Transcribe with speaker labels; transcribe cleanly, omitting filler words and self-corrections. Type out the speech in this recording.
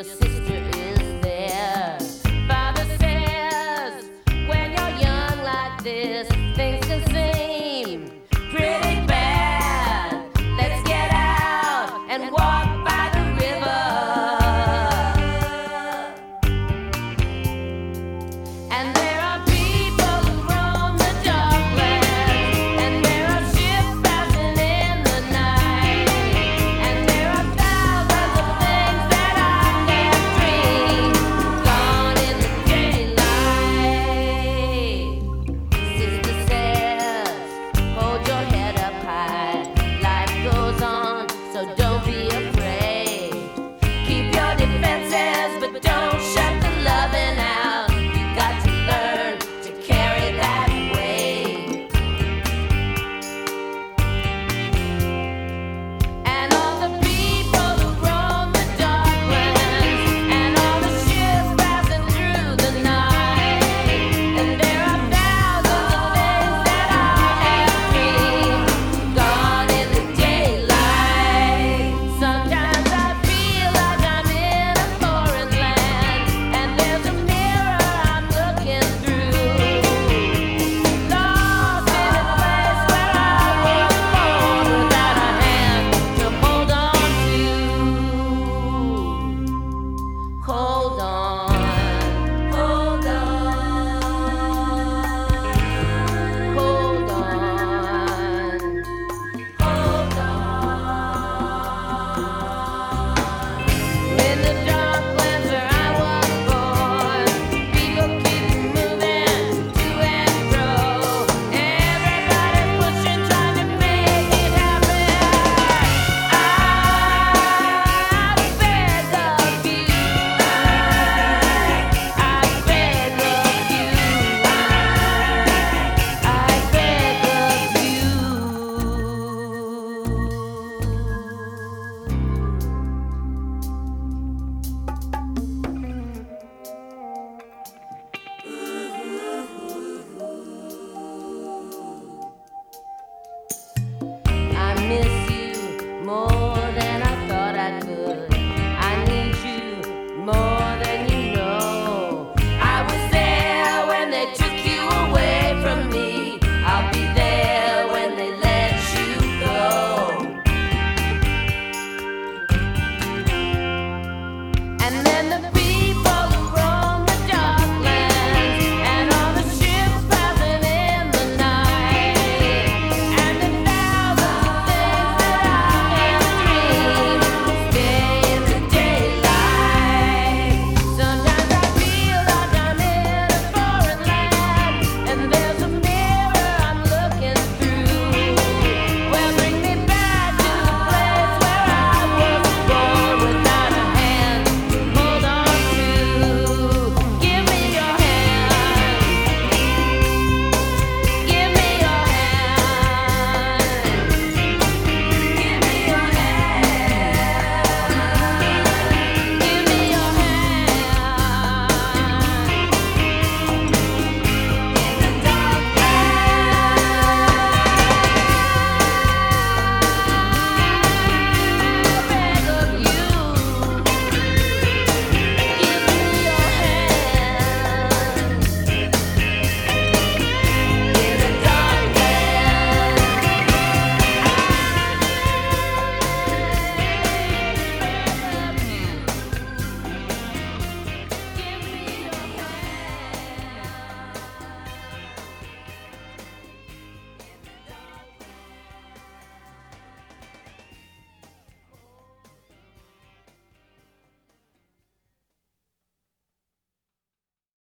Speaker 1: your sister is there. Father says, when you're young like this, things can seem pretty bad. Let's get out and walk by the river. And there are people who roam the docklands, and there are ships passing in the night, and there are thousands of things that I can't dream, gone in the daylight. Sister says, hold your head up high. Life goes on, so don't be afraid. Keep your